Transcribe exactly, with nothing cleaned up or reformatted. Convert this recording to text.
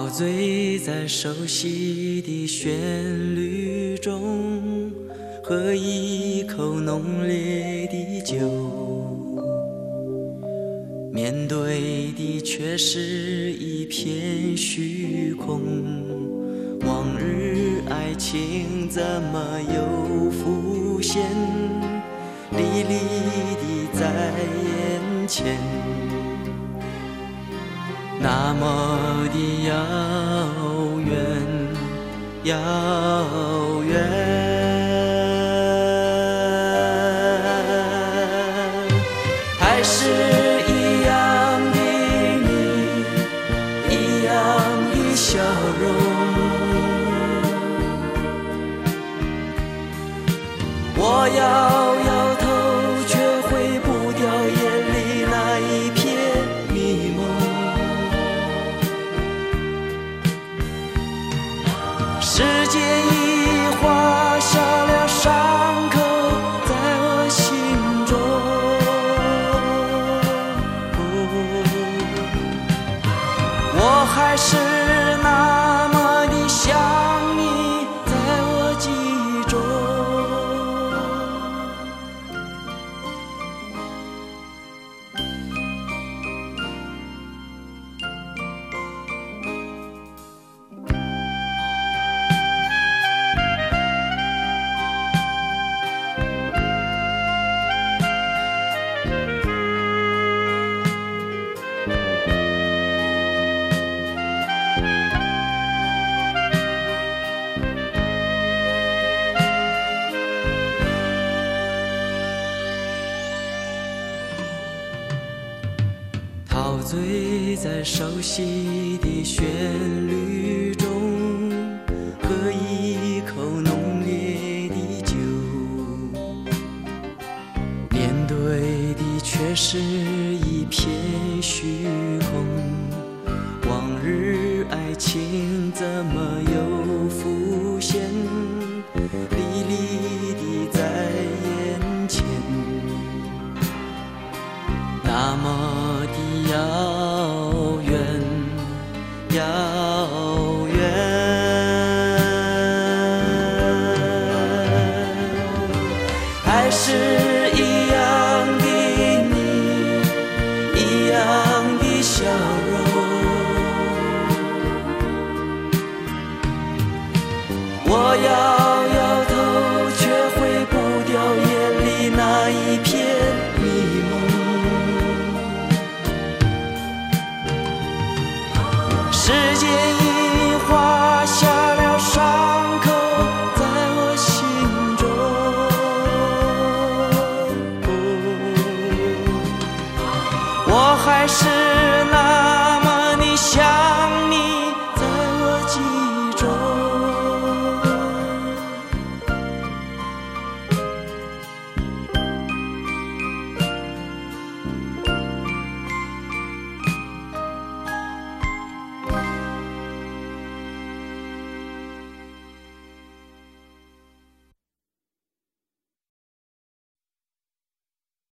陶醉在熟悉的旋律中，喝一口浓烈的酒，面对的却是一片虚空。往日爱情怎么又浮现，历历的在眼前，那么的遥远，遥远。还是一样的你，一样的笑容。我摇摇头，却挥不掉眼里那一片迷蒙。时间已画下了伤口在我心中，我还是那么的想你，在我记忆中。陶醉在熟悉的旋律中，喝一口浓烈的酒，面对的却是一片虚空。往日爱情怎么又浮现，历历的在眼前，那么的遥远，遥远。还是一样的你，一样的笑容。我摇摇头，却挥不掉眼里那一片迷蒙。时间已画下了伤口在我心中，我还是